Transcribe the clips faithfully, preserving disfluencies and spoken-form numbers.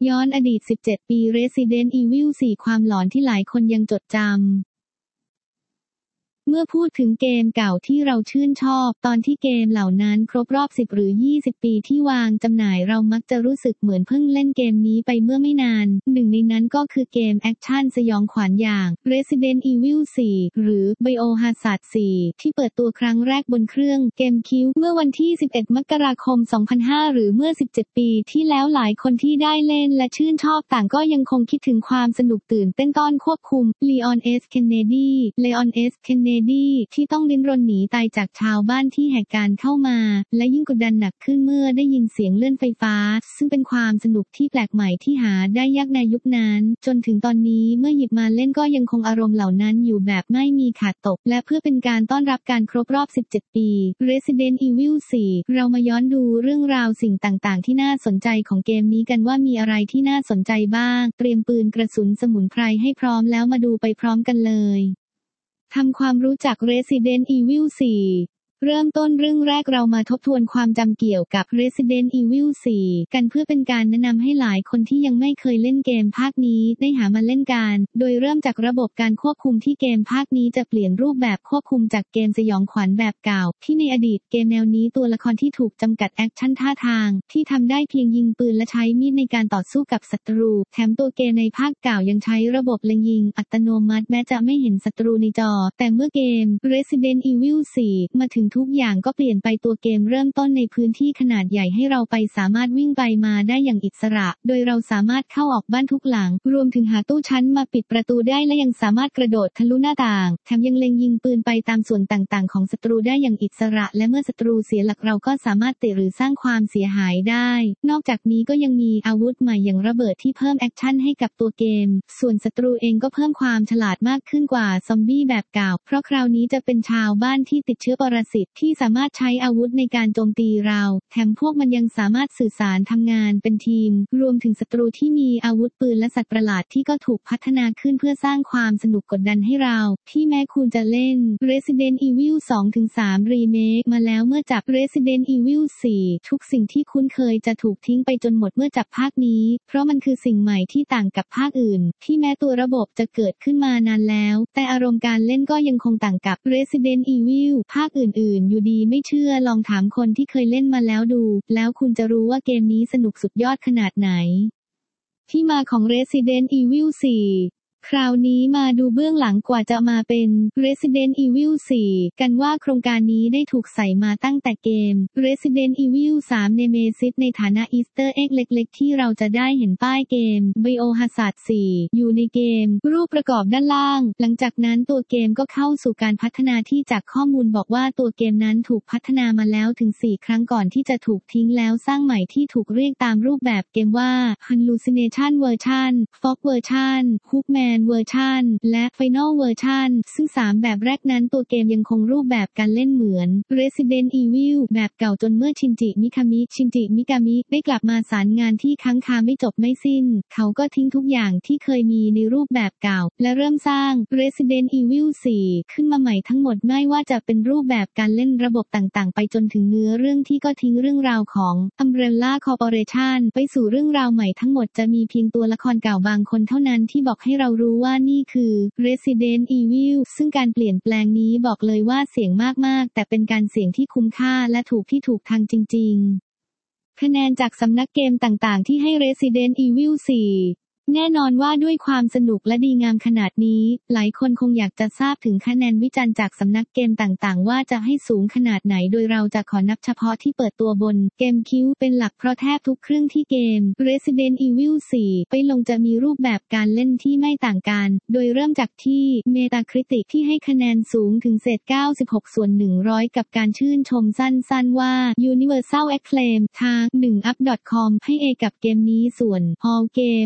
ย้อนอดีตสิบเจ็ดปี Resident Evil โฟร์ ความหลอนที่หลายคนยังจดจำเมื่อพูดถึงเกมเก่าที่เราชื่นชอบตอนที่เกมเหล่านั้นครบรอบสิบหรือยี่สิบปีที่วางจำหน่ายเรามักจะรู้สึกเหมือนเพิ่งเล่นเกมนี้ไปเมื่อไม่นานหนึ่งในนั้นก็คือเกมแอคชั่นสยองขวัญอย่าง Resident Evil โฟร์ หรือ Biohazard โฟร์ ที่เปิดตัวครั้งแรกบนเครื่อง GameCube เมื่อวันที่สิบเอ็ดมกราคมสองพันห้าหรือเมื่อสิบเจ็ดปีที่แล้วหลายคนที่ได้เล่นและชื่นชอบต่างก็ยังคงคิดถึงความสนุกตื่นเต้นตอนควบคุม Leon S. Kennedy Leon S. Kennedyที่ต้องดิ้นรนหนีตายจากชาวบ้านที่แหกการเข้ามาและยิ่งกดดันหนักขึ้นเมื่อได้ยินเสียงเลื่อนไฟฟ้าซึ่งเป็นความสนุกที่แปลกใหม่ที่หาได้ยากในยุคนั้นจนถึงตอนนี้เมื่อหยิบมาเล่นก็ยังคงอารมณ์เหล่านั้นอยู่แบบไม่มีขาดตกและเพื่อเป็นการต้อนรับการครบรอบสิบเจ็ดปี Resident Evil โฟร์ เรามาย้อนดูเรื่องราวสิ่งต่างๆที่น่าสนใจของเกมนี้กันว่ามีอะไรที่น่าสนใจบ้างเตรียมปืนกระสุนสมุนไพรให้พร้อมแล้วมาดูไปพร้อมกันเลยทำความรู้จัก Resident Evil โฟร์ เริ่มต้นเรื่องแรกเรามาทบทวนความจำเกี่ยวกับ Resident Evil โฟร์ กันเพื่อเป็นการแนะนำให้หลายคนที่ยังไม่เคยเล่นเกมภาคนี้ได้หามาเล่นกันโดยเริ่มจากระบบการควบคุมที่เกมภาคนี้จะเปลี่ยนรูปแบบควบคุมจากเกมสยองขวัญแบบเก่าที่ในอดีตเกมแนวนี้ตัวละครที่ถูกจำกัดแอคชั่นท่าทางที่ทำได้เพียงยิงปืนและใช้มีดในการต่อสู้กับศัตรูแถมตัวเกมในภาคเก่ายังใช้ระบบเล็งยิงอัตโนมัติแม้จะไม่เห็นศัตรูในจอแต่เมื่อเกม Resident Evil โฟร์ มาถึงทุกอย่างก็เปลี่ยนไปตัวเกมเริ่มต้นในพื้นที่ขนาดใหญ่ให้เราไปสามารถวิ่งไปมาได้อย่างอิสระโดยเราสามารถเข้าออกบ้านทุกหลังรวมถึงหาตู้ชั้นมาปิดประตูได้และยังสามารถกระโดดทะลุหน้าต่างแถมยังเล็งยิงปืนไปตามส่วนต่างๆของศัตรูได้อย่างอิสระและเมื่อศัตรูเสียหลักเราก็สามารถเตะหรือสร้างความเสียหายได้นอกจากนี้ก็ยังมีอาวุธใหม่อย่างระเบิดที่เพิ่มแอคชั่นให้กับตัวเกมส่วนศัตรูเองก็เพิ่มความฉลาดมากขึ้นกว่าซอมบี้แบบเก่าเพราะคราวนี้จะเป็นชาวบ้านที่ติดเชื้อปรสิตที่สามารถใช้อาวุธในการโจมตีเราแถมพวกมันยังสามารถสื่อสารทำงานเป็นทีมรวมถึงศัตรูที่มีอาวุธปืนและสัตว์ประหลาดที่ก็ถูกพัฒนาขึ้นเพื่อสร้างความสนุกกดดันให้เราที่แม้คุณจะเล่น Resident Evil สองถึงสาม Remake มาแล้วเมื่อจับ Resident Evil โฟร์ ทุกสิ่งที่คุ้นเคยจะถูกทิ้งไปจนหมดเมื่อจับภาคนี้เพราะมันคือสิ่งใหม่ที่ต่างกับภาคอื่นที่แม้ตัวระบบจะเกิดขึ้นมานานแล้วแต่อารมณ์การเล่นก็ยังคงต่างกับ Resident Evil ภาคอื่นๆอยู่ดีไม่เชื่อลองถามคนที่เคยเล่นมาแล้วดูแล้วคุณจะรู้ว่าเกมนี้สนุกสุดยอดขนาดไหนที่มาของ Resident Evil โฟร์ คราวนี้มาดูเบื้องหลังกว่าจะมาเป็น Resident Evil โฟร์ กันว่าโครงการนี้ได้ถูกใส่มาตั้งแต่เกม Resident Evil ทรี Nemesis ในฐานะอีสเตอร์เอ็กเล็กๆที่เราจะได้เห็นป้ายเกม Biohazard โฟร์ อยู่ในเกมรูปประกอบด้านล่างหลังจากนั้นตัวเกมก็เข้าสู่การพัฒนาที่จากข้อมูลบอกว่าตัวเกมนั้นถูกพัฒนามาแล้วถึงสี่ครั้งก่อนที่จะถูกทิ้งแล้วสร้างใหม่ที่ถูกเรียกตามรูปแบบเกมว่า Hallucination Version Fog Version Hookmanเวอร์ชันและ Final Version ซึ่งสามแบบแรกนั้นตัวเกมยังคงรูปแบบการเล่นเหมือน Resident Evil แบบเก่าจนเมื่อชินจิมิคามิชินจิมิกามิได้กลับมาสารงานที่ค้างคาไม่จบไม่สิ้นเขาก็ทิ้งทุกอย่างที่เคยมีในรูปแบบเก่าและเริ่มสร้าง Resident Evil โฟร์ ขึ้นมาใหม่ทั้งหมดไม่ว่าจะเป็นรูปแบบการเล่นระบบต่างๆไปจนถึงเนื้อเรื่องที่ก็ทิ้งเรื่องราวของ Umbrella Corporation ไปสู่เรื่องราวใหม่ทั้งหมดจะมีเพียงตัวละครเก่าบางคนเท่านั้นที่บอกให้เรารู้ว่านี่คือ Resident Evil ซึ่งการเปลี่ยนแปลงนี้บอกเลยว่าเสี่ยงมากๆแต่เป็นการเสี่ยงที่คุ้มค่าและถูกที่ถูกทางจริงๆคะแนนจากสำนักเกมต่างๆที่ให้ Resident Evil โฟร์ แน่นอนว่าด้วยความสนุกและดีงามขนาดนี้หลายคนคงอยากจะทราบถึงคะแนนวิจารณ์จากสำนักเกมต่างๆว่าจะให้สูงขนาดไหนโดยเราจะขอนับเฉพาะที่เปิดตัวบน GameCube เป็นหลักเพราะแทบทุกเครื่องที่เกม Resident Evil โฟร์ ไปลงจะมีรูปแบบการเล่นที่ไม่ต่างกันโดยเริ่มจากที่ Metacritic ที่ให้คะแนนสูงถึงเศษเก้าสิบหกส่วนหนึ่งร้อยกับการชื่นชมสั้นๆว่า Universal Acclaim ทาง หนึ่งอัพ ดอท คอม ให้ A กับเกมนี้ส่วน Hall Game กับเก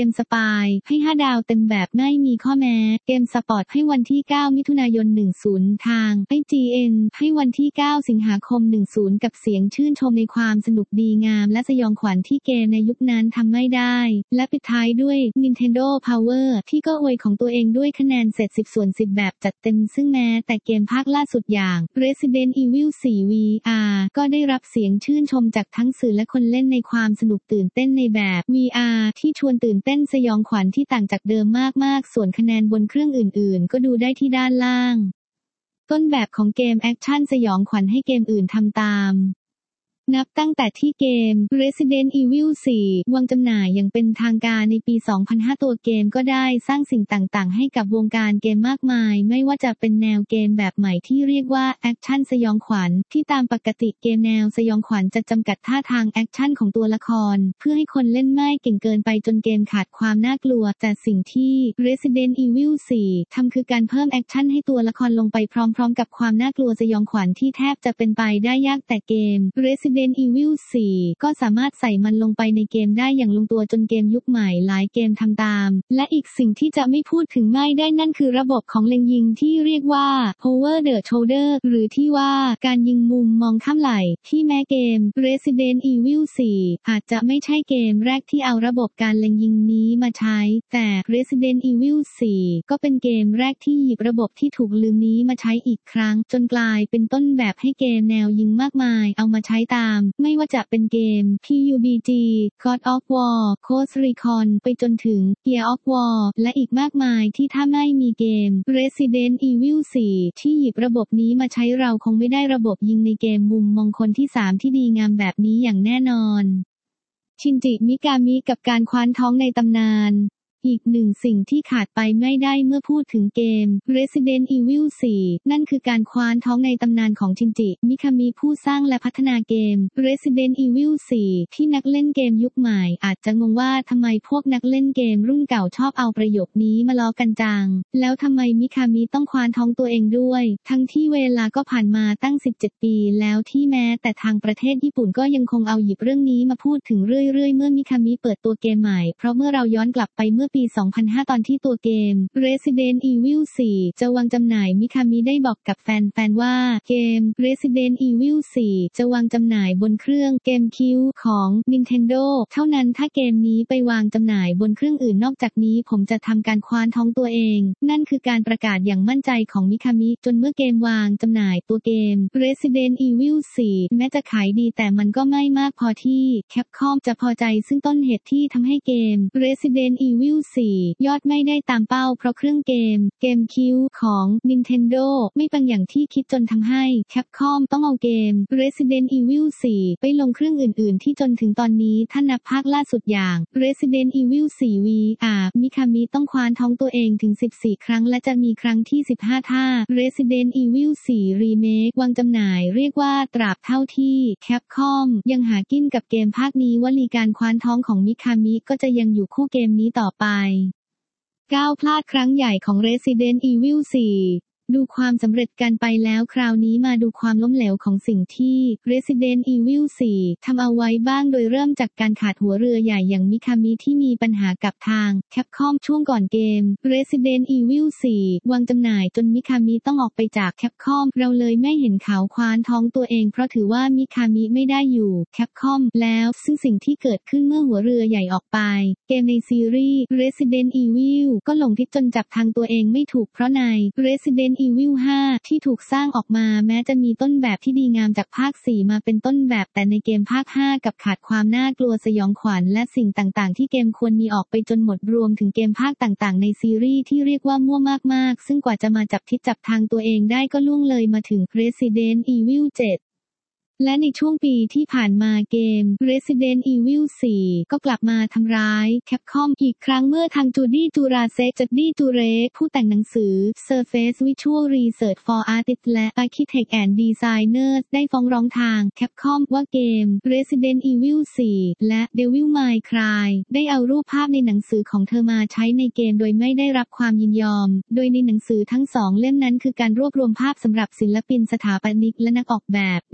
มสปายให้ห้าดาวเต็มแบบไม่มีข้อแม้เกมสปอร์ตให้วันที่เก้ามิถุนายนสิบทาง ไอ จี เอ็น ให้วันที่เก้าสิงหาคมสิบกับเสียงชื่นชมในความสนุกดีงามและสยองขวัญที่เกมในยุคนั้นทำไม่ได้และปิดท้ายด้วย Nintendo Power ที่ก็อวยของตัวเองด้วยคะแนนเสร็จสิบส่วนสิบแบบจัดเต็มซึ่งแม้แต่เกมภาคล่าสุดอย่าง Resident Evil โฟร์ วี อาร์ ก็ได้รับเสียงชื่นชมจากทั้งสื่อและคนเล่นในความสนุกตื่นเต้นในแบบ วี อาร์ ที่ชวนตื่นเต้นสยองขวัญที่ต่างจากเดิมมากๆส่วนคะแนนบนเครื่องอื่นๆก็ดูได้ที่ด้านล่างต้นแบบของเกมแอคชั่นสยองขวัญให้เกมอื่นทำตามนับตั้งแต่ที่เกม Resident Evil โฟร์ วางจำหน่ายอย่างเป็นทางการในปี สองพันห้า ตัวเกมก็ได้สร้างสิ่งต่างๆให้กับวงการเกมมากมายไม่ว่าจะเป็นแนวเกมแบบใหม่ที่เรียกว่าแอคชั่นสยองขวัญที่ตามปกติเกมแนวสยองขวัญจะจำกัดท่าทางแอคชั่นของตัวละครเพื่อให้คนเล่นไม่เก่งเกินไปจนเกมขาดความน่ากลัวแต่สิ่งที่ Resident Evil โฟร์ ทำคือการเพิ่มแอคชั่นให้ตัวละครลงไปพร้อมๆกับความน่ากลัวสยองขวัญที่แทบจะเป็นไปได้ยากแต่เกม Resident Evil โฟร์ก็สามารถใส่มันลงไปในเกมได้อย่างลงตัวจนเกมยุคใหม่หลายเกมทำตามและอีกสิ่งที่จะไม่พูดถึงไม่ได้นั่นคือระบบของเล็งยิงที่เรียกว่า Over the Shoulder หรือที่ว่าการยิงมุมมองข้ามไหล่ที่แม้เกม Resident Evil โฟร์ อาจจะไม่ใช่เกมแรกที่เอาระบบการเล็งยิงนี้มาใช้แต่ Resident Evil โฟร์ ก็เป็นเกมแรกที่หยิบระบบที่ถูกลืมนี้มาใช้อีกครั้งจนกลายเป็นต้นแบบให้เกมแนวยิงมากมายเอามาใช้ตามไม่ว่าจะเป็นเกม พี ยู บี จี God of War Ghost Recon ไปจนถึง Gears of War และอีกมากมายที่ถ้าไม่มีเกม Resident Evil โฟร์ ที่หยิบระบบนี้มาใช้เราคงไม่ได้ระบบยิงในเกมมุมมองคนที่สามที่ดีงามแบบนี้อย่างแน่นอนชินจิ มิกามิกับการคว้านท้องในตำนานอีกหนึ่งสิ่งที่ขาดไปไม่ได้เมื่อพูดถึงเกม Resident Evil โฟร์ นั่นคือการคว้านท้องในตำนานของชินจิ มิคามิผู้สร้างและพัฒนาเกม Resident Evil โฟร์ ที่นักเล่นเกมยุคใหม่อาจจะงงว่าทำไมพวกนักเล่นเกมรุ่นเก่าชอบเอาประโยคนี้มาล้อกันจังแล้วทำไมมิคามิต้องคว้านท้องตัวเองด้วยทั้งที่เวลาก็ผ่านมาตั้งสิบเจ็ดปีแล้วที่แม้แต่ทางประเทศญี่ปุ่นก็ยังคงเอาหยิบเรื่องนี้มาพูดถึงเรื่อยๆเมื่อมิคามิเปิดตัวเกมใหม่เพราะเมื่อเราย้อนกลับไปเมื่อปี สองพันห้า ตอนที่ตัวเกม Resident Evil โฟร์ จะวางจำหน่ายมิคามิได้บอกกับแฟนๆว่าเกม Resident Evil โฟร์ จะวางจำหน่ายบนเครื่อง GameCube ของ Nintendo เท่านั้นถ้าเกมนี้ไปวางจำหน่ายบนเครื่องอื่นนอกจากนี้ผมจะทำการคว้านท้องตัวเองนั่นคือการประกาศอย่างมั่นใจของมิคามิจนเมื่อเกมวางจำหน่ายตัวเกม Resident Evil โฟร์ แม้จะขายดีแต่มันก็ไม่มากพอที่ Capcom จะพอใจซึ่งต้นเหตุที่ทำให้เกม Resident Evil โฟร์ ยอดไม่ได้ตามเป้าเพราะเครื่องเกม GameCube ของ Nintendo ไม่ปังอย่างที่คิดจนทำให้ Capcom ต้องเอาเกม Resident Evil โฟร์ ไปลงเครื่องอื่นๆที่จนถึงตอนนี้ถ้านับภาคล่าสุดอย่าง Resident Evil โฟร์ วี อาร์ มิคามิต้องคว้านท้องตัวเองถึงสิบสี่ครั้งและจะมีครั้งที่สิบห้าถ้า Resident Evil โฟร์ Remake วางจำหน่ายเรียกว่าตราบเท่าที่ Capcom ยังหากินกับเกมภาคนี้วลีการคว้านท้องของมิคามิก็จะยังอยู่คู่เกมนี้ต่อไปก้าวพลาดครั้งใหญ่ของ Resident Evil โฟร์ ดูความสำเร็จกันไปแล้วคราวนี้มาดูความล้มเหลวของสิ่งที่ Resident Evil โฟร์ ทำเอาไว้บ้างโดยเริ่มจากการขาดหัวเรือใหญ่อย่างมิคามิที่มีปัญหากับทาง Capcom ช่วงก่อนเกม Resident Evil โฟร์ วางจำหน่ายจนมิคามิต้องออกไปจาก Capcom เราเลยไม่เห็นเขาคว้านท้องตัวเองเพราะถือว่ามิคามิไม่ได้อยู่ Capcom แล้วซึ่งสิ่งที่เกิดขึ้นเมื่อหัวเรือใหญ่ออกไปเกมในซีรีส์ Resident Evil ก็หลงทิศจนจับทางตัวเองไม่ถูกเพราะใน Resident Evil ไฟว์ ที่ถูกสร้างออกมาแม้จะมีต้นแบบที่ดีงามจากภาค สี่มาเป็นต้นแบบแต่ในเกมภาค ห้ากับขาดความน่ากลัวสยองขวัญและสิ่งต่างๆที่เกมควรมีออกไปจนหมดรวมถึงเกมภาคต่างๆในซีรีส์ที่เรียกว่ามั่วมากๆซึ่งกว่าจะมาจับทิศจับทางตัวเองได้ก็ล่วงเลยมาถึง Resident Evil เจ็ดและในช่วงปีที่ผ่านมาเกม Resident Evil โฟร์ ก็กลับมาทำร้าย Capcom อีกครั้งเมื่อทางจูดี้จูราเซกจัดดี้จูเรกผู้แต่งหนังสือ Surface Visual Research for Artists และ Architects and Designers ได้ฟ้องร้องทาง Capcom ว่าเกม Resident Evil โฟร์ และ Devil May Cry ได้เอารูปภาพในหนังสือของเธอมาใช้ในเกมโดยไม่ได้รับความยินยอมโดยในหนังสือทั้งสองเล่มนั้นคือการรวบรวมภาพสำหรับศิลปินสถาปนิกและนักออกแบบได้เอาเป็น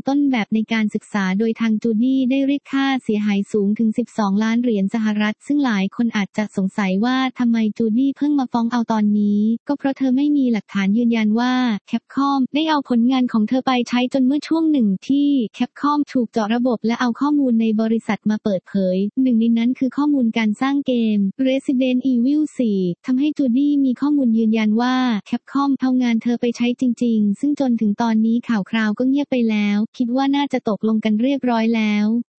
ต้นแบบในการศึกษาโดยทางจูดี้ได้เรียกค่าเสียหายสูงถึงสิบสองล้านเหรียญสหรัฐซึ่งหลายคนอาจจะสงสัยว่าทำไมจูดี้เพิ่งมาฟ้องเอาตอนนี้ก็เพราะเธอไม่มีหลักฐานยืนยันว่าแคปคอมได้เอาผลงานของเธอไปใช้จนเมื่อช่วงหนึ่งที่แคปคอมถูกเจาะระบบและเอาข้อมูลในบริษัทมาเปิดเผยหนึ่งในนั้นคือข้อมูลการสร้างเกม Resident Evil สี่ ทำให้จูดี้มีข้อมูลยืนยันว่าแคปคอมเอางานเธอไปใช้จริงๆซึ่งจนถึงตอนนี้ข่าวคราวก็เงียบไปแล้วคิดว่าน่าจะตกลงกันเรียบร้อยแล้ว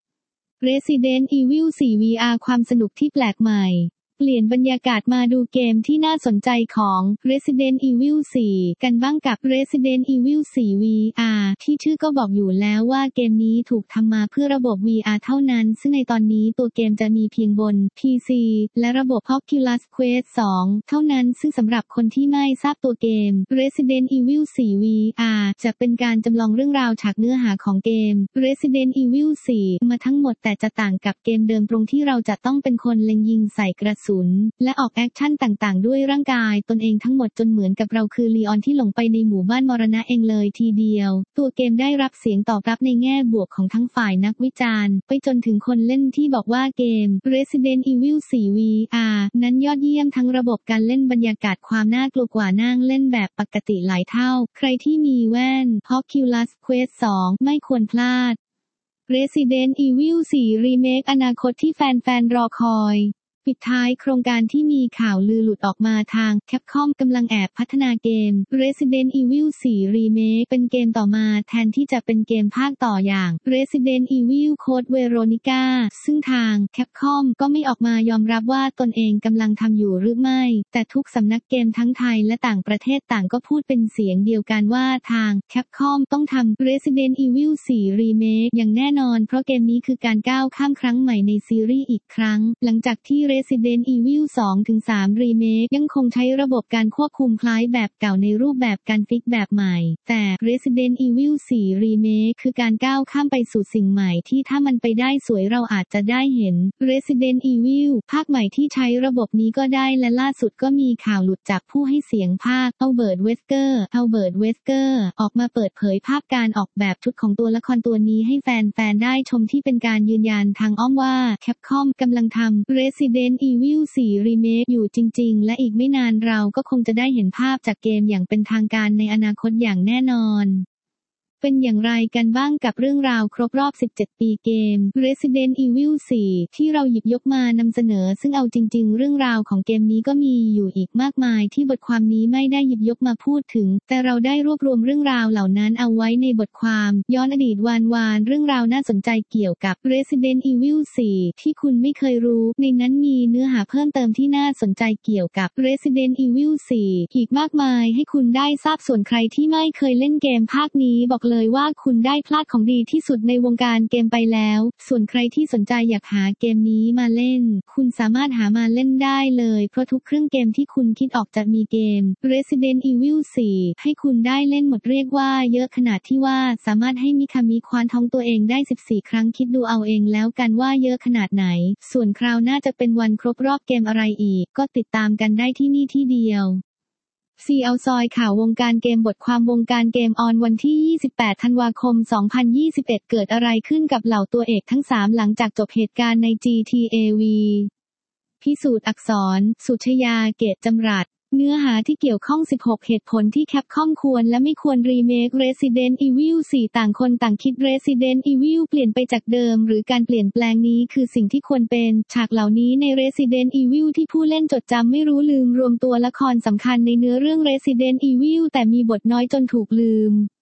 Resident Evil สี่ วี อาร์ ความสนุกที่แปลกใหม่เปลี่ยนบรรยากาศมาดูเกมที่น่าสนใจของ Resident Evil สี่ กันบ้างกับ Resident Evil สี่ วี อาร์ ที่ชื่อก็บอกอยู่แล้วว่าเกมนี้ถูกทำมาเพื่อระบบ วี อาร์ เท่านั้นซึ่งในตอนนี้ตัวเกมจะมีเพียงบน พี ซี และระบบ Oculus Quest สอง เท่านั้นซึ่งสำหรับคนที่ไม่ทราบตัวเกม Resident Evil สี่ วี อาร์ จะเป็นการจำลองเรื่องราวฉากเนื้อหาของเกม Resident Evil สี่ มาทั้งหมดแต่จะต่างกับเกมเดิมตรงที่เราจะต้องเป็นคนเล็งยิงใส่กระสุนและออกแอคชั่นต่างๆด้วยร่างกายตนเองทั้งหมดจนเหมือนกับเราคือลีออนที่หลงไปในหมู่บ้านมรณะเองเลยทีเดียวตัวเกมได้รับเสียงตอบรับในแง่บวกของทั้งฝ่ายนักวิจารณ์ไปจนถึงคนเล่นที่บอกว่าเกม Resident Evil สี่ วี อาร์ นั้นยอดเยี่ยมทั้งระบบการเล่นบรรยากาศความน่ากลัวกว่านั่งเล่นแบบปกติหลายเท่าใครที่มีแว่น Oculus Quest สอง ไม่ควรพลาด Resident Evil สี่ Remake อนาคตที่แฟนๆรอคอยปิดท้ายโครงการที่มีข่าวลือหลุดออกมาทาง Capcom กำลังแอบพัฒนาเกม Resident Evil สี่ Remake เป็นเกมต่อมาแทนที่จะเป็นเกมภาคต่ออย่าง Resident Evil Code Veronica ซึ่งทาง Capcom ก็ไม่ออกมายอมรับว่าตนเองกำลังทำอยู่หรือไม่แต่ทุกสำนักเกมทั้งไทยและต่างประเทศต่างก็พูดเป็นเสียงเดียวกันว่าทาง Capcom ต้องทำ Resident Evil สี่ Remake อย่างแน่นอนเพราะเกมนี้คือการก้าวข้ามครั้งใหม่ในซีรีส์อีกครั้งหลังจากที่Resident Evil สองถึงสาม Remake ยังคงใช้ระบบการควบคุมคล้ายแบบเก่าในรูปแบบการฟิกแบบใหม่แต่ Resident Evil สี่ Remake คือการก้าวข้ามไปสู่สิ่งใหม่ที่ถ้ามันไปได้สวยเราอาจจะได้เห็น Resident Evil ภาคใหม่ที่ใช้ระบบนี้ก็ได้และล่าสุดก็มีข่าวหลุดจากผู้ให้เสียงภาคอัลเบิร์ต เวสเกอร์อัลเบิร์ต เวสเกอร์ออกมาเปิดเผยภาพการออกแบบชุดของตัวละครตัวนี้ให้แฟนๆได้ชมที่เป็นการยืนยันทางอ้อมว่า Capcom กำลังทำ Resident Evil สี่ Remake อยู่จริงๆและอีกไม่นานเราก็คงจะได้เห็นภาพจากเกมอย่างเป็นทางการในอนาคตอย่างแน่นอนเป็นอย่างไรกันบ้างกับเรื่องราวครบรอบสิบเจ็ดปีเกม Resident Evil สี่ ที่เราหยิบยกมานำเสนอซึ่งเอาจริงๆเรื่องราวของเกมนี้ก็มีอยู่อีกมากมายที่บทความนี้ไม่ได้หยิบยกมาพูดถึงแต่เราได้รวบรวมเรื่องราวเหล่านั้นเอาไว้ในบทความย้อนอดีตวานวานเรื่องราวน่าสนใจเกี่ยวกับ Resident Evil สี่ ที่คุณไม่เคยรู้ในนั้นมีเนื้อหาเพิ่มเติมที่น่าสนใจเกี่ยวกับ Resident Evil สี่ อีกมากมายให้คุณได้ทราบส่วนใครที่ไม่เคยเล่นเกมภาคนี้บอกเลยว่าคุณได้พลาดของดีที่สุดในวงการเกมไปแล้วส่วนใครที่สนใจอยากหาเกมนี้มาเล่นคุณสามารถหามาเล่นได้เลยเพราะทุกเครื่องเกมที่คุณคิดออกจะมีเกม Resident Evil สี่ ให้คุณได้เล่นหมดเรียกว่าเยอะขนาดที่ว่าสามารถให้มิคามิควานท้องตัวเองได้สิบสี่ครั้งคิดดูเอาเองแล้วกันว่าเยอะขนาดไหนส่วนคราวหน้าจะเป็นวันครบรอบเกมอะไรอีกก็ติดตามกันได้ที่นี่ที่เดียวซีเอาซอยข่าววงการเกมบทความวงการเกมออนวันที่ยี่สิบแปดธันวาคมสองพันยี่สิบเอ็ดเกิดอะไรขึ้นกับเหล่าตัวเอกทั้งสามหลังจากจบเหตุการณ์ใน จี ที เอ วี พิสูจน์อักษรสุชยาเกตจำรัดเนื้อหาที่เกี่ยวข้องสิบหกเหตุผลที่ Capcom ควรและไม่ควรรีเมค Resident Evil สี่ ต่างคนต่างคิด Resident Evil เปลี่ยนไปจากเดิมหรือการเปลี่ยนแปลงนี้คือสิ่งที่ควรเป็นฉากเหล่านี้ใน Resident Evil ที่ผู้เล่นจดจำไม่รู้ลืมรวมตัวละครสำคัญในเนื้อเรื่อง Resident Evil แต่มีบทน้อยจนถูกลืม